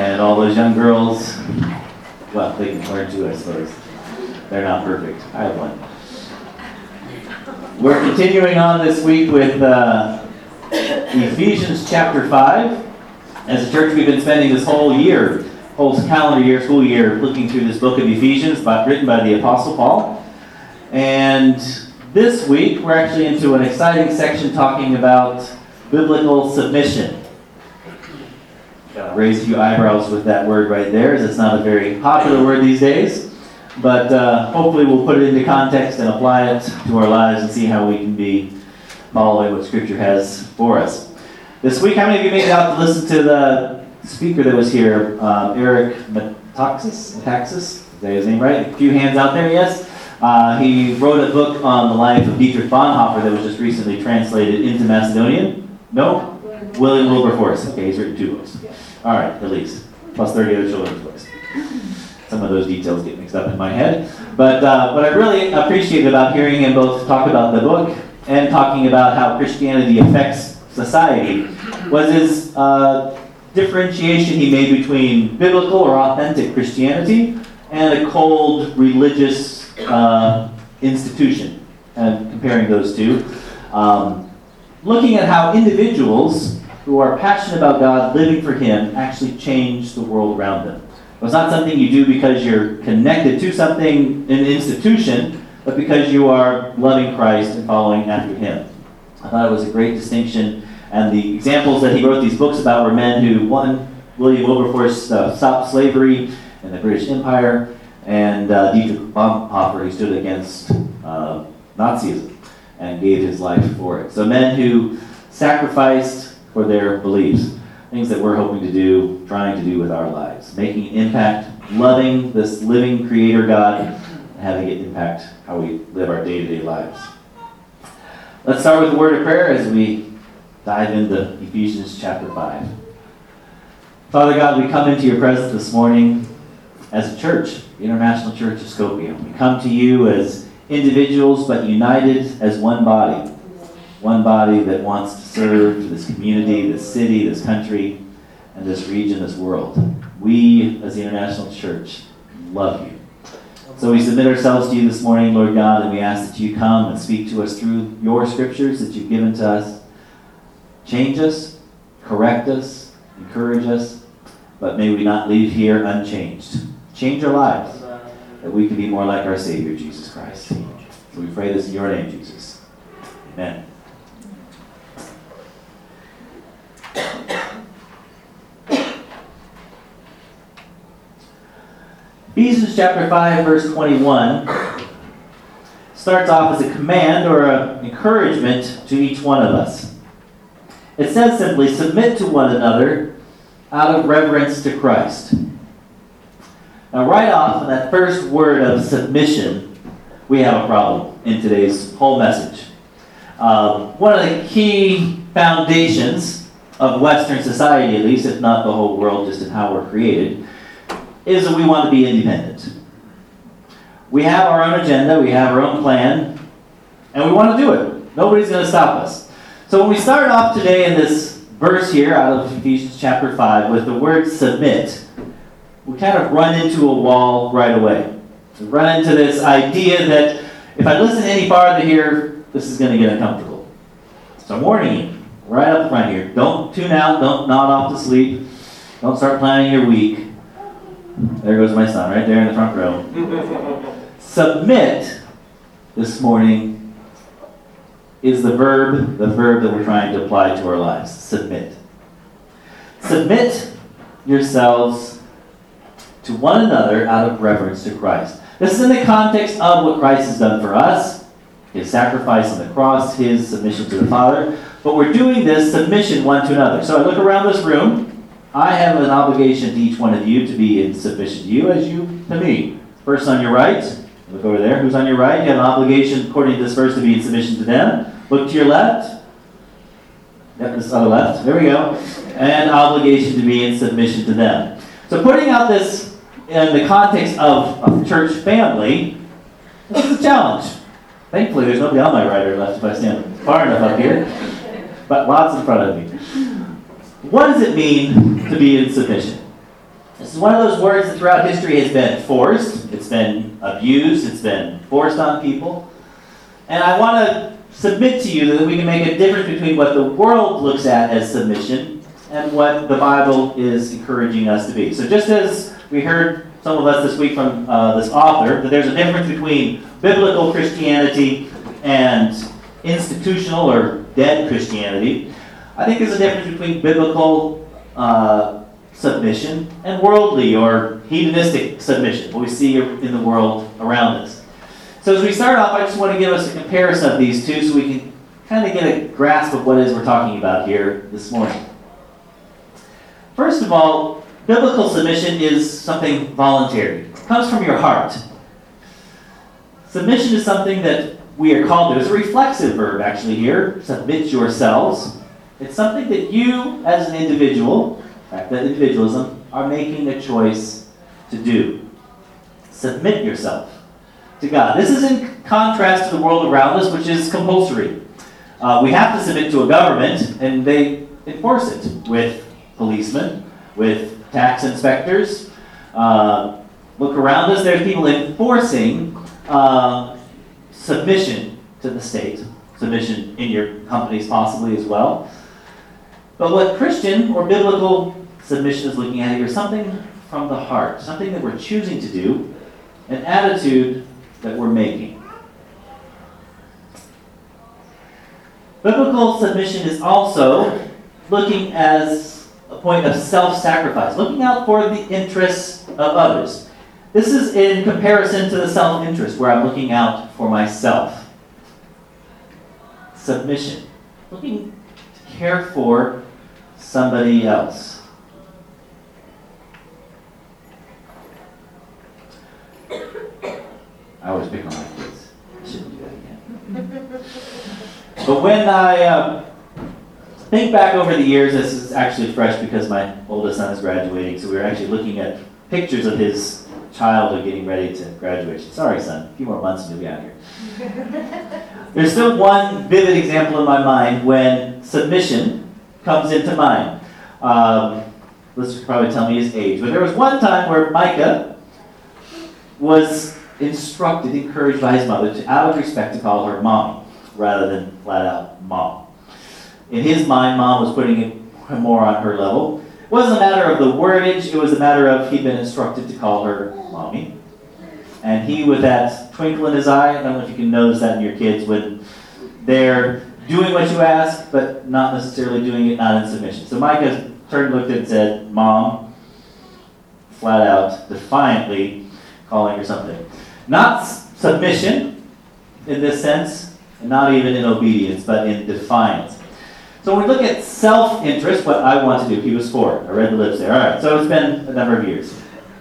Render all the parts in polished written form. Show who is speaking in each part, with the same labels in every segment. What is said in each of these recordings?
Speaker 1: And all those young girls, well, they can learn too, I suppose. They're not perfect. I have one. We're continuing on this week with Ephesians chapter 5. As a church, we've been spending this whole calendar year, school year, looking through this book of Ephesians, written by the Apostle Paul. And this week, we're actually into an exciting section talking about biblical submission. Raise a few eyebrows with that word right there, as it's not a very popular word these days. But hopefully we'll put it into context and apply it to our lives and see how we can be following what Scripture has for us. This week, how many of you made it out to listen to the speaker that was here, Eric Metaxas? Is that his name right? A few hands out there, yes? He wrote a book on the life of Dietrich Bonhoeffer that was just recently translated into Macedonian. No? William Wilberforce. Okay, he's written 2 books. All right, at least. Plus 30 other children's books. Some of those details get mixed up in my head. But what I really appreciated about hearing him both talk about the book and talking about how Christianity affects society was his differentiation he made between biblical or authentic Christianity and a cold religious institution, and comparing those two. Looking at how individuals who are passionate about God, living for Him, actually change the world around them. It's not something you do because you're connected to something, an institution, but because you are loving Christ and following after Him. I thought it was a great distinction, and the examples that he wrote these books about were men who, one, William Wilberforce stopped slavery in the British Empire, and Dietrich Bonhoeffer, who stood against Nazism and gave his life for it. So men who sacrificed for their beliefs, things that we're hoping to do, trying to do with our lives, making an impact, loving this living Creator God, and having it impact how we live our day-to-day lives. Let's start with a word of prayer as we dive into Ephesians chapter 5. Father God, we come into your presence this morning as a church, the International Church of Skopje. We come to you as individuals, but united as one body that wants to serve this community, this city, this country, and this region, this world. We, as the International Church, love you. So we submit ourselves to you this morning, Lord God, and we ask that you come and speak to us through your scriptures that you've given to us. Change us, correct us, encourage us, but may we not leave here unchanged. Change our lives, that we can be more like our Savior, Jesus Christ. So we pray this in your name, Jesus. Amen. Ephesians chapter 5, verse 21 starts off as a command or an encouragement to each one of us. It says simply, submit to one another out of reverence to Christ. Now right off in that first word of submission, we have a problem in today's whole message. One of the key foundations of Western society, at least, if not the whole world, just in how we're created, is that we want to be independent. We have our own agenda, we have our own plan, and we want to do it. Nobody's going to stop us. So when we start off today in this verse here out of Ephesians chapter 5 with the word submit, we kind of run into a wall right away. We run into this idea that if I listen any farther here, this is going to get uncomfortable. So I'm warning you, right up front here. Don't tune out, don't nod off to sleep, don't start planning your week. There goes my son, right there in the front row. Submit this morning is the verb that we're trying to apply to our lives. Submit. Submit yourselves to one another out of reverence to Christ. This is in the context of what Christ has done for us, His sacrifice on the cross, His submission to the Father. But we're doing this submission one to another. So I look around this room. I have an obligation to each one of you to be in submission to you as you to me. Person on your right, look over there. Who's on your right? You have an obligation, according to this verse, to be in submission to them. Look to your left. Yep, this other left. There we go. And obligation to be in submission to them. So putting out this in the context of a church family, this is a challenge. Thankfully, there's nobody on my right or left if I stand far enough up here. But lots in front of me. What does it mean to be in submission? This is one of those words that throughout history has been forced, it's been abused, it's been forced on people. And I want to submit to you that we can make a difference between what the world looks at as submission and what the Bible is encouraging us to be. So just as we heard some of us this week from this author, that there's a difference between biblical Christianity and institutional or dead Christianity, I think there's a difference between biblical submission and worldly or hedonistic submission, what we see in the world around us. So as we start off, I just want to give us a comparison of these two so we can kind of get a grasp of what it is we're talking about here this morning. First of all, biblical submission is something voluntary. It comes from your heart. Submission is something that we are called to. It's a reflexive verb actually here, submit yourselves. It's something that you as an individual, in fact, that individualism, are making a choice to do. Submit yourself to God. This is in contrast to the world around us, which is compulsory. We have to submit to a government, and they enforce it with policemen, with tax inspectors. Look around us, there's people enforcing submission to the state, submission in your companies possibly as well. But what Christian or biblical submission is looking at here is something from the heart, something that we're choosing to do, an attitude that we're making. Biblical submission is also looking as a point of self-sacrifice, looking out for the interests of others. This is in comparison to the self-interest, where I'm looking out for myself. Submission, looking to care for somebody else. I always pick on my kids. I shouldn't do that again. But when I think back over the years, this is actually fresh because my oldest son is graduating, so we were actually looking at pictures of his childhood getting ready to graduation. Sorry, son, a few more months and you'll be out here. There's still one vivid example in my mind when submission comes into mind. This would probably tell me his age, but there was one time where Micah was instructed, encouraged by his mother to, out of respect, to call her mommy rather than flat out mom. In his mind, mom was putting it more on her level. It wasn't a matter of the wordage, it was a matter of he'd been instructed to call her mommy. And he, with that twinkle in his eye, I don't know if you can notice that in your kids, when they're doing what you ask, but not necessarily doing it, not in submission. So Micah turned, looked at and said, Mom, flat out, defiantly calling her something. Not submission in this sense, and not even in obedience, but in defiance. So when we look at self-interest, what I want to do, he was 4. I read the lips there. All right, so it's been a number of years.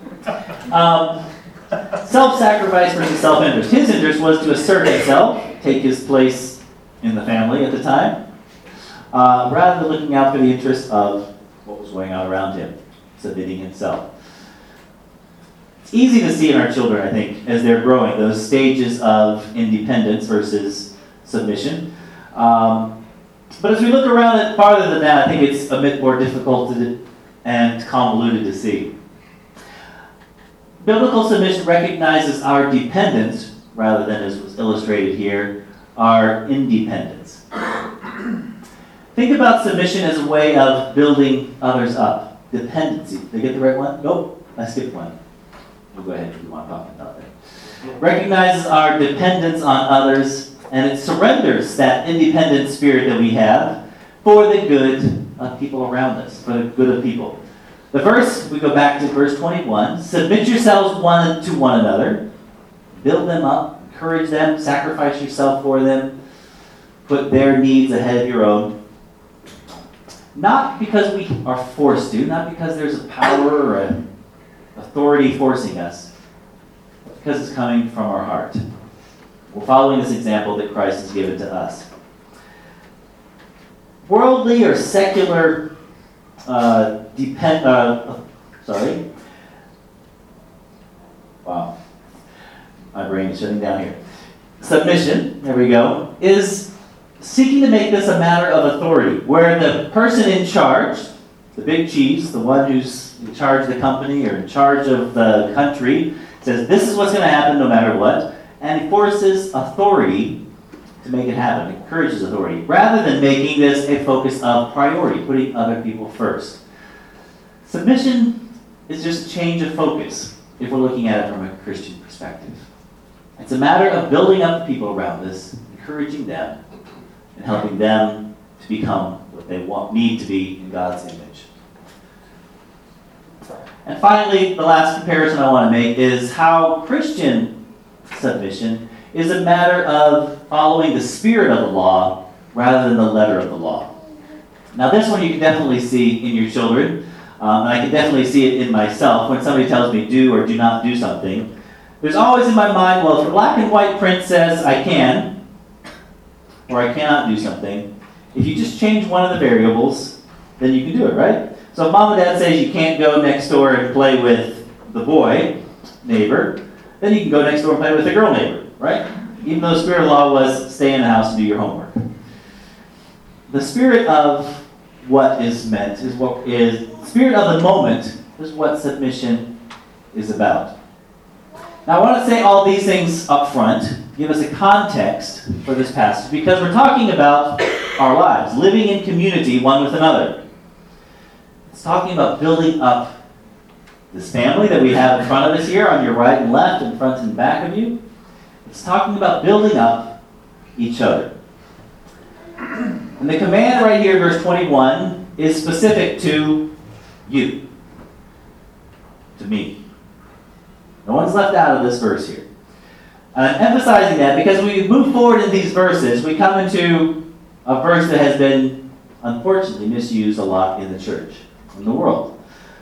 Speaker 1: Self-sacrifice versus self-interest. His interest was to assert himself, take his place in the family at the time, rather than looking out for the interests of what was going on around him, submitting himself. It's easy to see in our children, I think, as they're growing, those stages of independence versus submission. But as we look around it farther than that, I think it's a bit more difficult and convoluted to see. Biblical submission recognizes our dependence, rather than, as was illustrated here, our independence. Think about submission as a way of building others up. Dependency. Did I get the right one? Nope, I skipped one. We'll go ahead if you want to talk about that. Recognizes our dependence on others, and it surrenders that independent spirit that we have for the good of people around us, for the good of people. The verse, we go back to verse 21, submit yourselves one to one another, build them up, encourage them, sacrifice yourself for them, put their needs ahead of your own. Not because we are forced to, not because there's a power or an authority forcing us, but because it's coming from our heart. We're following this example that Christ has given to us. Worldly or secular Wow. My brain is shutting down here. Submission, there we go, is seeking to make this a matter of authority, where the person in charge the big cheese, the one who's in charge of the company or in charge of the country, says this is what's going to happen no matter what, and he forces authority to make it happen, encourages authority, rather than making this a focus of priority, putting other people first. Submission is just a change of focus if we're looking at it from a Christian perspective. It's a matter of building up the people around us, encouraging them, and helping them to become what they need to be in God's image. And finally, the last comparison I want to make is how Christian submission is a matter of following the spirit of the law rather than the letter of the law. Now this one you can definitely see in your children, and I can definitely see it in myself when somebody tells me do or do not do something. There's always in my mind, well, if the black and white print says I can or I cannot do something, if you just change one of the variables, then you can do it, right? So if mom and dad says you can't go next door and play with the boy neighbor, then you can go next door and play with the girl neighbor, right? Even though the spirit of law was stay in the house and do your homework. The spirit of what is meant is what is, the spirit of the moment is what submission is about. Now I want to say all these things up front, give us a context for this passage, because we're talking about our lives, living in community one with another. It's talking about building up this family that we have in front of us here, on your right and left, in front and back of you. It's talking about building up each other. And the command right here, verse 21, is specific to you, to me. No one's left out of this verse here. And I'm emphasizing that because we move forward in these verses, we come into a verse that has been, unfortunately, misused a lot in the church, in the world.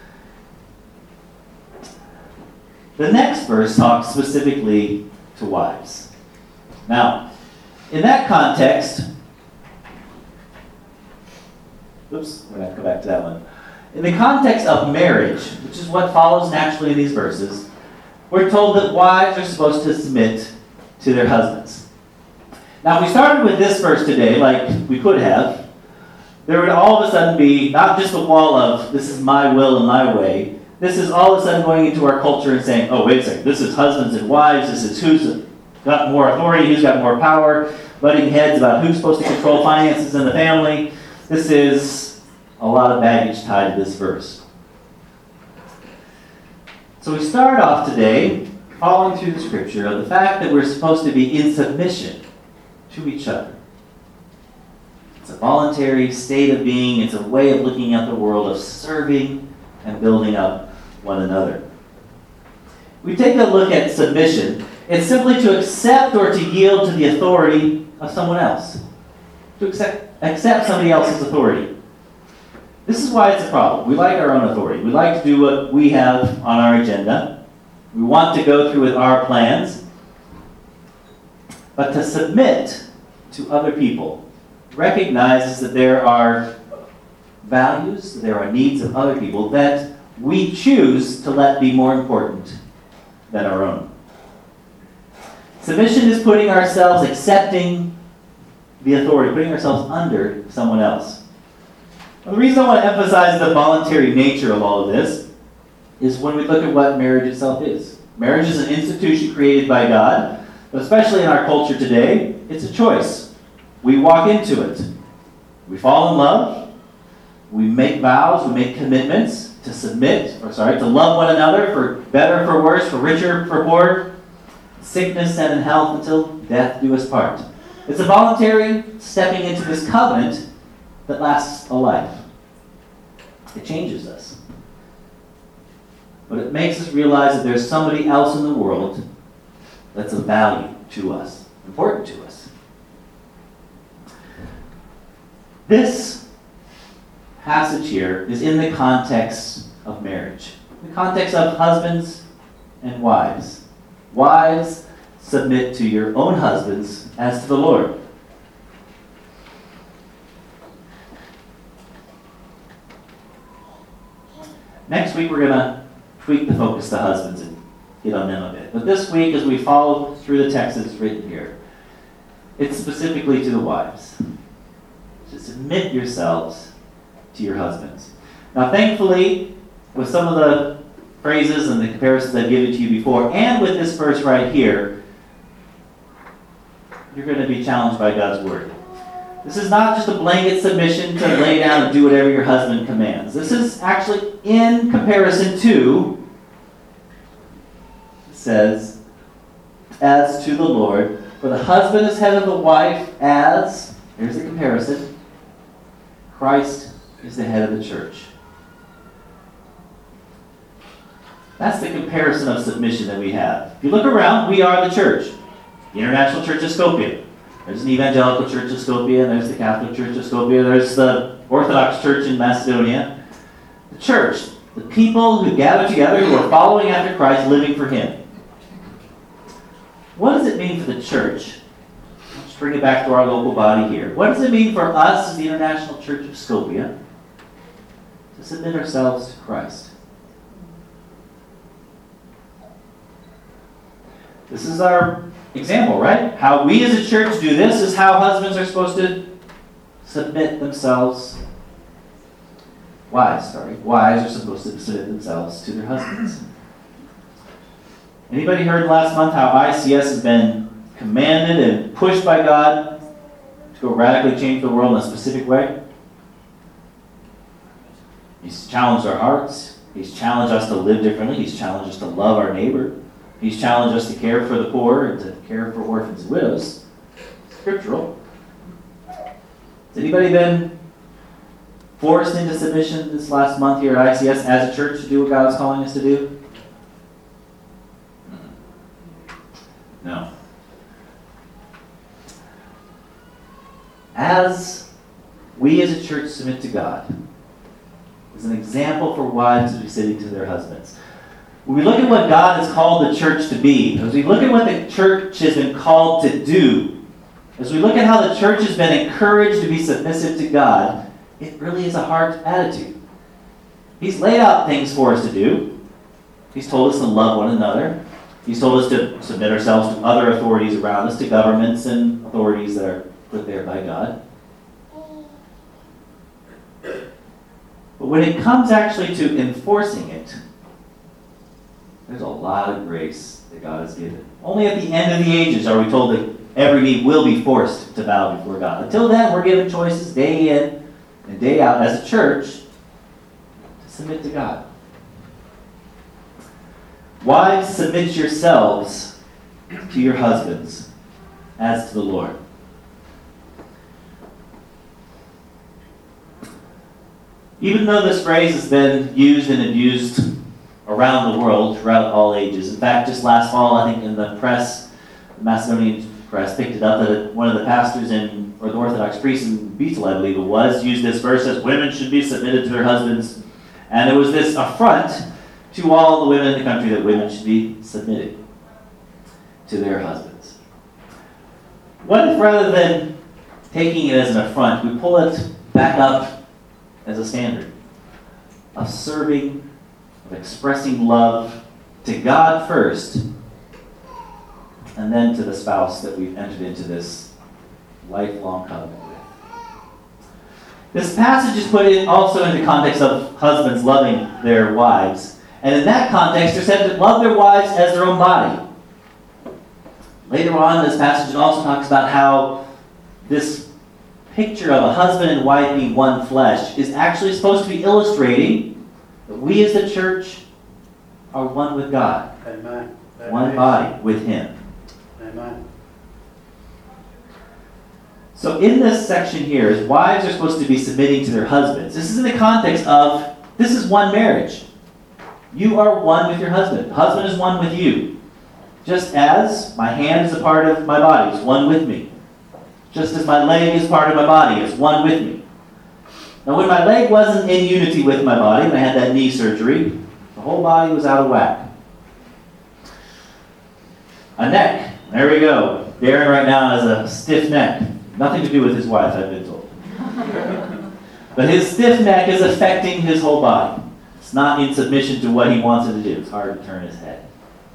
Speaker 1: The next verse talks specifically to wives. Now, in that context, oops, we're going to have to go back to that one. In the context of marriage, which is what follows naturally in these verses, we're told that wives are supposed to submit to their husbands. Now, if we started with this verse today, like we could have, there would all of a sudden be not just a wall of, this is my will and my way. This is all of a sudden going into our culture and saying, oh, wait a second, this is husbands and wives, this is who's got more authority, who's got more power, butting heads about who's supposed to control finances in the family. This is a lot of baggage tied to this verse. So we start off today, following through the scripture, of the fact that we're supposed to be in submission to each other. It's a voluntary state of being. It's a way of looking at the world, of serving and building up one another. We take a look at submission. It's simply to accept or to yield to the authority of someone else. To accept somebody else's authority. This is why it's a problem. We like our own authority. We like to do what we have on our agenda. We want to go through with our plans. But to submit to other people recognizes that there are values, there are needs of other people that we choose to let be more important than our own. Submission is putting ourselves, accepting the authority, putting ourselves under someone else. Well, the reason I want to emphasize the voluntary nature of all of this is when we look at what marriage itself is. Marriage is an institution created by God, but especially in our culture today, it's a choice. We walk into it. We fall in love. We make vows. We make commitments to to love one another for better, for worse, for richer, for poor, sickness and in health until death do us part. It's a voluntary stepping into this covenant that lasts a life. It changes us. But it makes us realize that there's somebody else in the world that's of value to us, important to us. This passage here is in the context of marriage, the context of husbands and wives. Wives, submit to your own husbands as to the Lord. Next week we're going to tweak the focus to husbands and get on them a bit. But this week, as we follow through the text that's written here, it's specifically to the wives. To submit yourselves to your husbands. Now, thankfully, with some of the phrases and the comparisons I've given to you before, and with this verse right here, you're going to be challenged by God's word. This is not just a blanket submission to lay down and do whatever your husband commands. This is actually in comparison to, it says, as to the Lord. For the husband is head of the wife as, here's the comparison, Christ is the head of the church. That's the comparison of submission that we have. If you look around, we are the church. The International Church of Skopje. There's an Evangelical Church of Skopje, there's the Catholic Church of Skopje, there's the Orthodox Church in Macedonia. The church, the people who gather together, who are following after Christ, living for Him. What does it mean for the church? Let's bring it back to our local body here. What does it mean for us as the International Church of Skopje to submit ourselves to Christ? This is our example, right? How we as a church do this is how husbands are supposed to submit themselves. Wives are supposed to submit themselves to their husbands. Anybody heard last month how ICS has been commanded and pushed by God to go radically change the world in a specific way? He's challenged our hearts. He's challenged us to live differently. He's challenged us to love our neighbor. He's challenged us to care for the poor and to care for orphans and widows. Scriptural. Has anybody been forced into submission this last month here at ICS as a church to do what God is calling us to do? No. As we as a church submit to God, is an example for wives to be submitting to their husbands. When we look at what God has called the church to be, as we look at what the church has been called to do, as we look at how the church has been encouraged to be submissive to God, it really is a heart attitude. He's laid out things for us to do. He's told us to love one another. He's told us to submit ourselves to other authorities around us, to governments and authorities that are put there by God. But when it comes actually to enforcing it, there's a lot of grace that God has given. Only at the end of the ages are we told that every knee will be forced to bow before God. Until then, we're given choices day in and day out as a church to submit to God. Wives, submit yourselves to your husbands as to the Lord. Even though this phrase has been used and abused around the world throughout all ages. In fact, just last fall, I think in the press, the Macedonian press picked it up that one of the pastors or the Orthodox priest in Beetle, I believe it was, used this verse as women should be submitted to their husbands. And it was this affront to all the women in the country that women should be submitted to their husbands. What if rather than taking it as an affront, we pull it back up as a standard of serving, of expressing love to God first, and then to the spouse that we've entered into this lifelong covenant with. This passage is put in also in the context of husbands loving their wives. And in that context, they're said to love their wives as their own body. Later on, this passage also talks about how this picture of a husband and wife being one flesh is actually supposed to be illustrating that we as the church are one with God.
Speaker 2: Amen.
Speaker 1: One body with Him.
Speaker 2: Amen.
Speaker 1: So in this section here, as wives are supposed to be submitting to their husbands, this is in the context of, this is one marriage. You are one with your husband. The husband is one with you. Just as my hand is a part of my body, it's one with me. Just as my leg is part of my body, it's one with me. Now when my leg wasn't in unity with my body, when I had that knee surgery, the whole body was out of whack. A neck, there we go. Darren right now has a stiff neck. Nothing to do with his wife, I've been told. But his stiff neck is affecting his whole body. It's not in submission to what he wants it to do. It's hard to turn his head.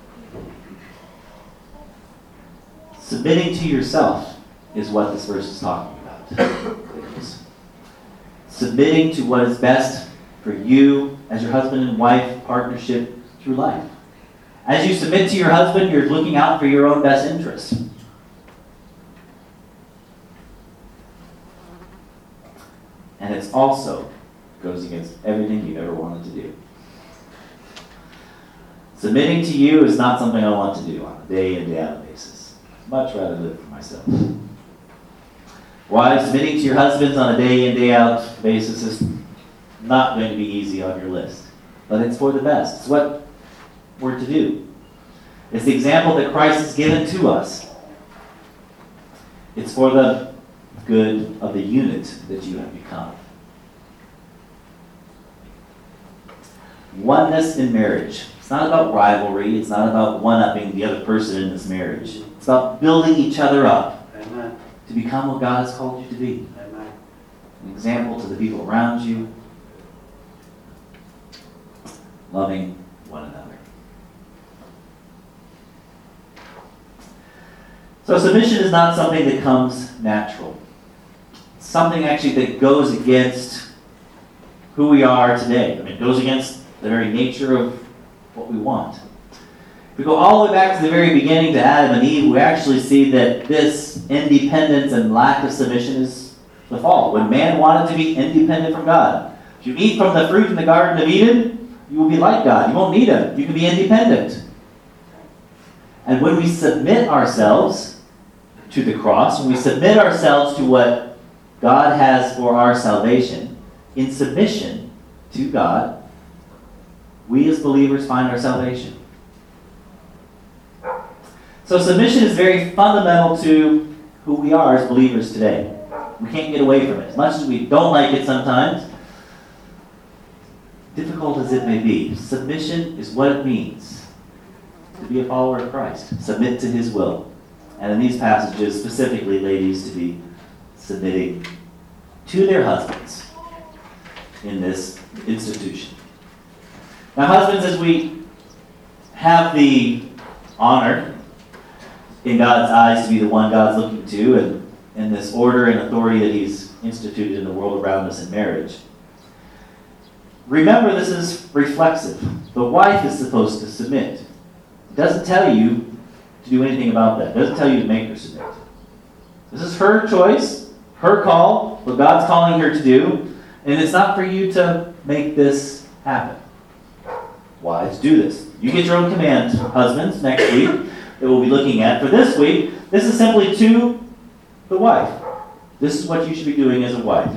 Speaker 1: Submitting to yourself is what this verse is talking about. Submitting to what is best for you as your husband and wife partnership through life. As you submit to your husband, you're looking out for your own best interest. And it's also goes against everything you've ever wanted to do. Submitting to you is not something I want to do on a day in, day out basis. I'd much rather live for myself. Wives, submitting to your husbands on a day in, day out basis is not going to be easy on your list. But it's for the best. It's what we're to do. It's the example that Christ has given to us. It's for the good of the unit that you have become. Oneness in marriage. It's not about rivalry. It's not about one-upping the other person in this marriage. It's about building each other up.
Speaker 2: Amen.
Speaker 1: To become what God has called you to be.
Speaker 2: Amen.
Speaker 1: An example to the people around you. Loving one another. So submission is not something that comes natural. It's something actually that goes against who we are today. I mean, it goes against the very nature of what we want. If we go all the way back to the very beginning to Adam and Eve, we actually see that this independence and lack of submission is the fall. When man wanted to be independent from God. If you eat from the fruit in the Garden of Eden, you will be like God. You won't need him. You can be independent. And when we submit ourselves to the cross, when we submit ourselves to what God has for our salvation, in submission to God, we as believers find our salvation. So submission is very fundamental to who we are as believers today. We can't get away from it. As much as we don't like it sometimes, difficult as it may be, submission is what it means to be a follower of Christ. Submit to his will. And in these passages, specifically, ladies, to be submitting to their husbands in this institution. Now, husbands, as we have the honor in God's eyes to be the one God's looking to, and in this order and authority that he's instituted in the world around us in marriage, remember this is reflexive. The wife is supposed to submit. It doesn't tell you to do anything about that. It doesn't tell you to make her submit. This is her choice, her call, what God's calling her to do, and it's not for you to make this happen. Wives, do this. You get your own command, husbands, next week that we'll be looking at. For this week, this is simply to the wife. This is what you should be doing as a wife.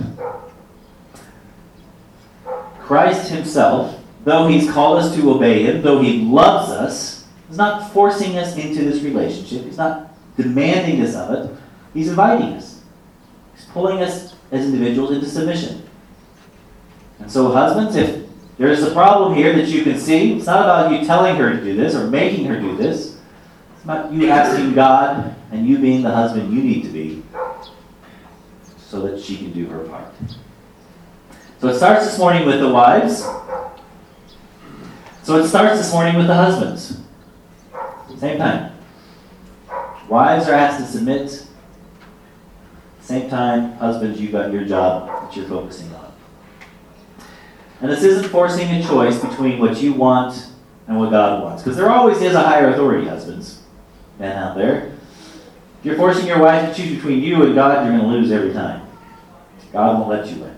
Speaker 1: Christ himself, though he's called us to obey him, though he loves us, is not forcing us into this relationship. He's not demanding us of it. He's inviting us. He's pulling us as individuals into submission. And so husbands, if there's a problem here that you can see, it's not about you telling her to do this or making her do this. It's about you asking God and you being the husband you need to be so that she can do her part. So it starts this morning with the wives. So it starts this morning with the husbands. Same time. Wives are asked to submit. Same time, husbands, you've got your job that you're focusing on. And this isn't forcing a choice between what you want and what God wants. Because there always is a higher authority, husbands, men out there. If you're forcing your wife to choose between you and God, you're going to lose every time. God won't let you win.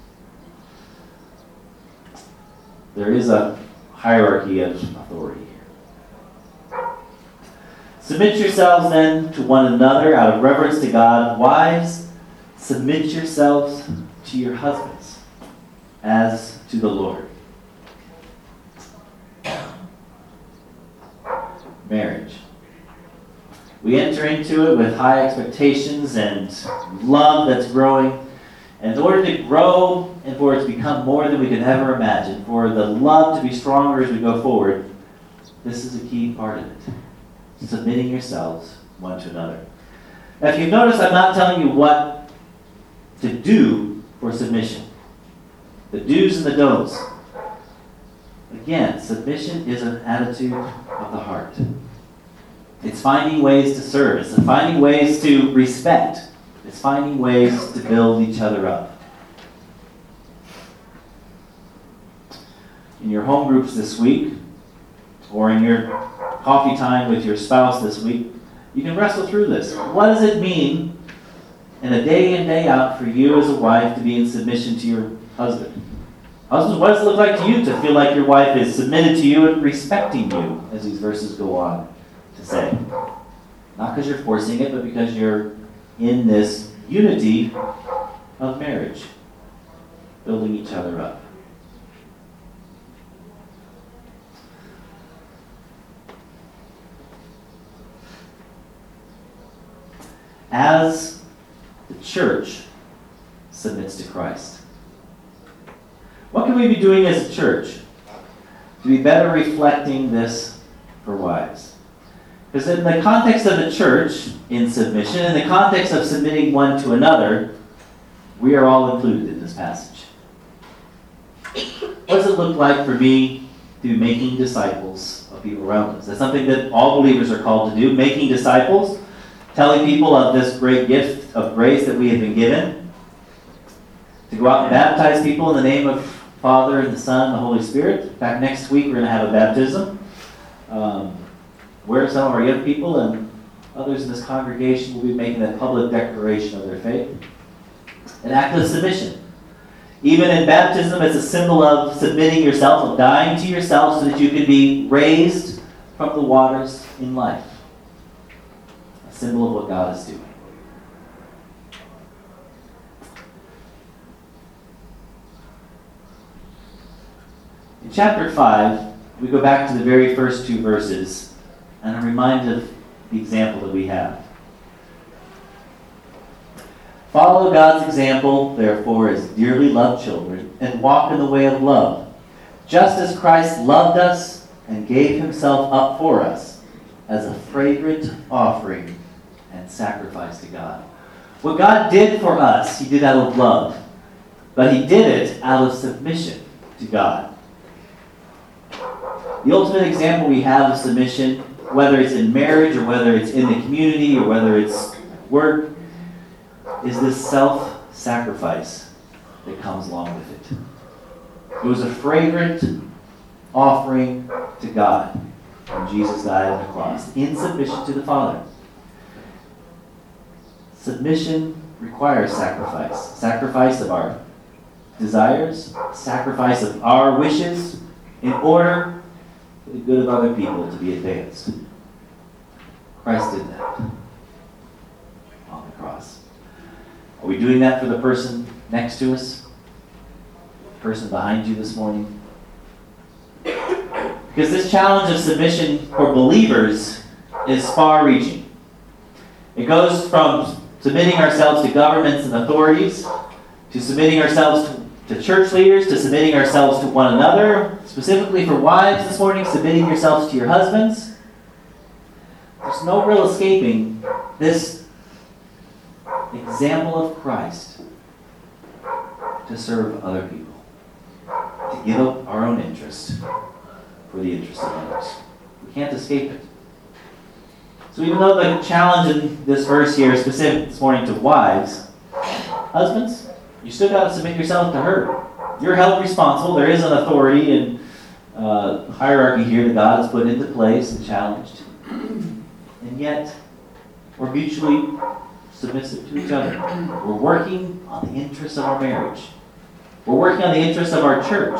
Speaker 1: There is a hierarchy of authority here. Submit yourselves then to one another out of reverence to God. Wives, submit yourselves to your husbands as to the Lord. Marriage. We enter into it with high expectations and love that's growing. And in order to grow and for it to become more than we could ever imagine, for the love to be stronger as we go forward, this is a key part of it. Submitting yourselves one to another. Now, if you've noticed, I'm not telling you what to do for submission. The do's and the don'ts. Again, submission is an attitude of the heart. It's finding ways to serve. It's finding ways to respect. It's finding ways to build each other up. in your home groups this week, or in your coffee time with your spouse this week, you can wrestle through this. What does it mean in a day in, day out for you as a wife to be in submission to your husband? Husbands, what does it look like to you to feel like your wife is submitted to you and respecting you, as these verses go on to say? Not because you're forcing it, but because you're in this unity of marriage, building each other up. As the church submits to Christ, what can we be doing as a church to be better reflecting this for wives? Because in the context of the church in submission, in the context of submitting one to another, we are all included in this passage. What does it look like for me to be making disciples of people around us? That's something that all believers are called to do, making disciples, telling people of this great gift of grace that we have been given, to go out and baptize people in the name of Father and the Son and the Holy Spirit. In fact, next week we're going to have a baptism where some of our young people and others in this congregation will be making that public declaration of their faith. An act of submission. Even in baptism, it's a symbol of submitting yourself, of dying to yourself so that you can be raised from the waters in life. A symbol of what God is doing. In chapter 5, we go back to the very first two verses and are reminded of the example that we have. Follow God's example, therefore, as dearly loved children, and walk in the way of love, just as Christ loved us and gave himself up for us as a fragrant offering and sacrifice to God. What God did for us, he did out of love, but he did it out of submission to God. The ultimate example we have of submission, whether it's in marriage or whether it's in the community or whether it's work, is this self-sacrifice that comes along with it. It was a fragrant offering to God when Jesus died on the cross, in submission to the Father. Submission requires sacrifice. Sacrifice of our desires, sacrifice of our wishes, in order for the good of other people to be advanced. Christ did that on the cross. Are we doing that for the person next to us? The person behind you this morning? Because this challenge of submission for believers is far-reaching. It goes from submitting ourselves to governments and authorities, to submitting ourselves to church leaders, to submitting ourselves to one another. Specifically for wives this morning, submitting yourselves to your husbands. There's no real escaping this example of Christ to serve other people, to give up our own interest for the interest of others. We can't escape it. So even though the challenge in this verse here is specific this morning to wives, husbands, you still got to submit yourself to her. You're held responsible. There is an authority and hierarchy here that God has put into place and challenged. And yet, we're mutually submissive to each other. We're working on the interests of our marriage. We're working on the interests of our church.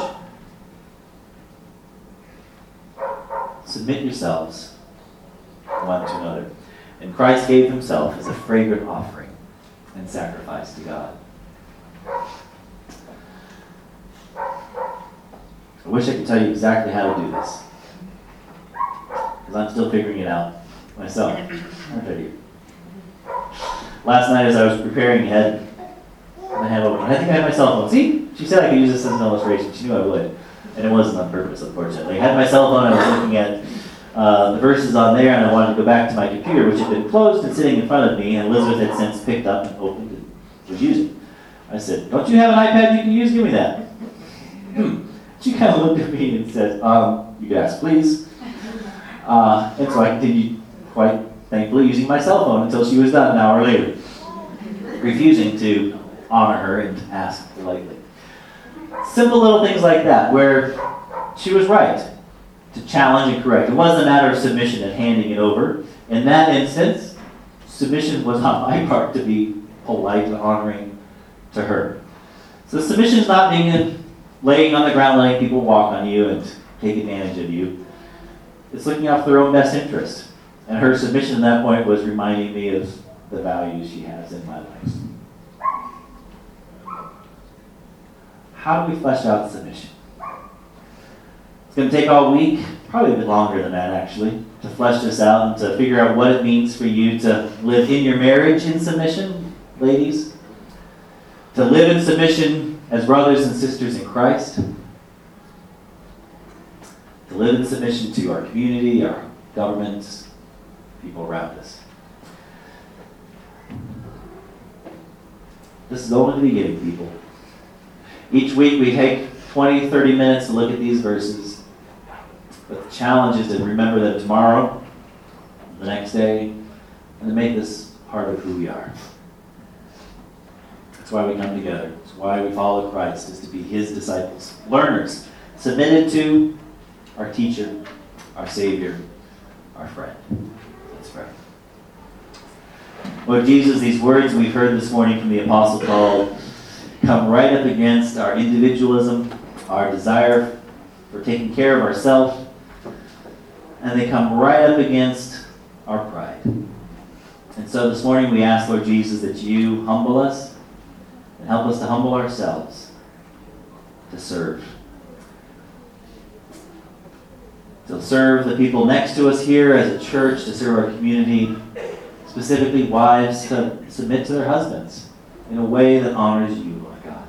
Speaker 1: Submit yourselves one to another. And Christ gave himself as a fragrant offering and sacrifice to God. I wish I could tell you exactly how to do this, because I'm still figuring it out myself. Aren't I? Last night as I was preparing ahead, I think I had my cell phone. See? She said I could use this as an illustration. She knew I would. And it wasn't on purpose, unfortunately. I had my cell phone, I was looking at the verses on there, and I wanted to go back to my computer, which had been closed and sitting in front of me, and Elizabeth had since picked up and opened and was using. I said, "Don't you have an iPad you can use? Give me that." She kind of looked at me and said, "You could ask, please." And so I continued, quite thankfully, using my cell phone until she was done an hour later, refusing to honor her and ask politely. Simple little things like that, where she was right to challenge and correct. It wasn't a matter of submission and handing it over. In that instance, submission was on my part to be polite and honoring to her. So submission is not being laying on the ground, letting people walk on you and take advantage of you. It's looking out for their own best interest. And her submission at that point was reminding me of the values she has in my life. How do we flesh out submission? It's going to take all week, probably a bit longer than that actually, to flesh this out and to figure out what it means for you to live in your marriage in submission, ladies. To live in submission as brothers and sisters in Christ. To live in submission to our community, our governments, people around us. This is only the beginning, people. Each week we take 20, 30 minutes to look at these verses. But the challenge is to remember them tomorrow, the next day, and to make this part of who we are. That's why we come together. That's why we follow Christ, is to be his disciples. Learners, submitted to our teacher, our Savior, our friend. Let's pray. Lord Jesus, these words we've heard this morning from the Apostle Paul come right up against our individualism, our desire for taking care of ourselves, and they come right up against our pride. And so this morning we ask, Lord Jesus, that you humble us and help us to humble ourselves to serve. To serve the people next to us here as a church, to serve our community, specifically wives to submit to their husbands in a way that honors you, Lord God.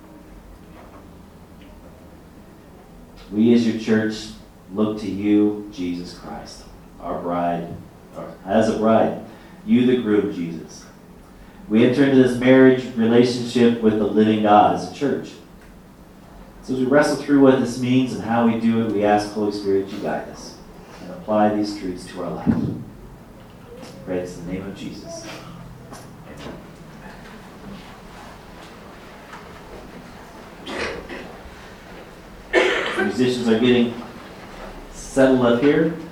Speaker 1: We as your church look to you, Jesus Christ, our bride, or as a bride, you the groom, Jesus. We enter into this marriage relationship with the living God as a church. So as we wrestle through what this means and how we do it, we ask, Holy Spirit, you guide us and apply these truths to our life. Pray this in the name of Jesus. Amen. The musicians are getting settled up here.